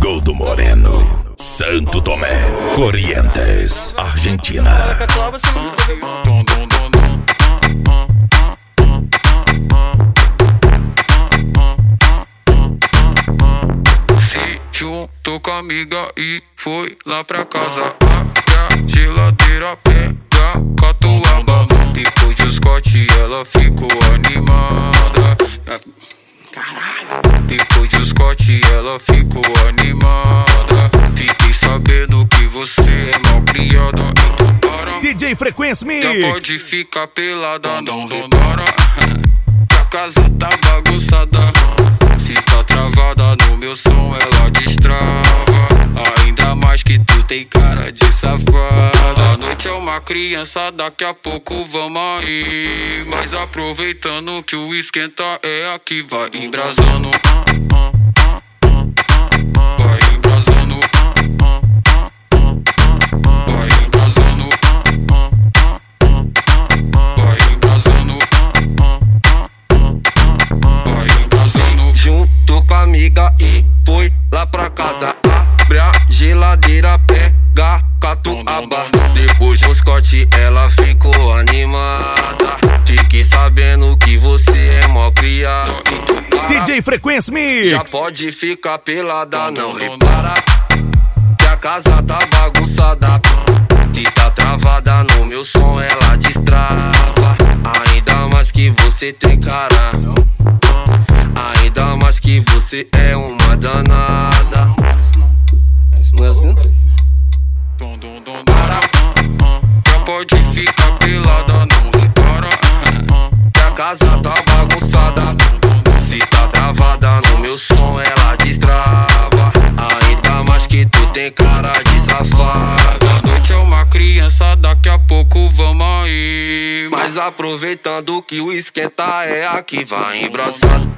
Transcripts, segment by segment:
Chegou do Moreno, Santo Tomé, Corrientes, Argentina. Se juntou com a amiga e foi lá pra casa. Abre a geladeira, pega catuaba. Depois de Scott ela ficou animada. Caralho. Depois de Scott ela ficou animada. Fiquei sabendo que você é mal criada. Então para, DJ Frequência Mix. já pode ficar pelada, não repara. Que a casa tá bagunçada. Se tá travada no meu som ela destrava. Ainda mais que tu tem cara de safada. A noite é uma criança, daqui a pouco vamos aí. Mas aproveitando que o esquenta é aqui, vai embrasando. Vai embrasando. Vai embrasando. Vai embrasando. Vai embrasando. Juntou com a amiga e foi lá pra casa. Abre a geladeira, pega catuaba. Depois do Scott ela ficou animada. Fiquei sabendo que você é mó criado. DJ Frequência Mix. Já pode ficar pelada, não repara. Que a casa tá bagunçada. Se tá travada no meu som ela destrava. Ainda mais que você tem cara. Ainda mais que você é uma danada. Não é assim? Já pode ficar pelada, não repara. Que a casa tá bagunçada. Se tá travada no meu som ela destrava. Ainda mais que tu tem cara de safada. A noite é uma criança, daqui a pouco vamos aí. Mas aproveitando que o esquenta é aqui, vai embraçando.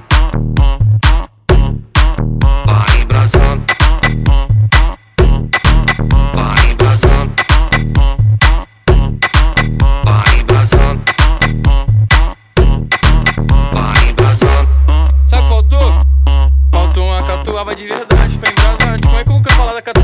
Vai embraçando. Vai embraçando. Vai embraçando. Vai embraçando. Sabe o que faltou? Faltou uma catuaba de verdade pra embrasar. Como é que eu nunca falar da catuaba?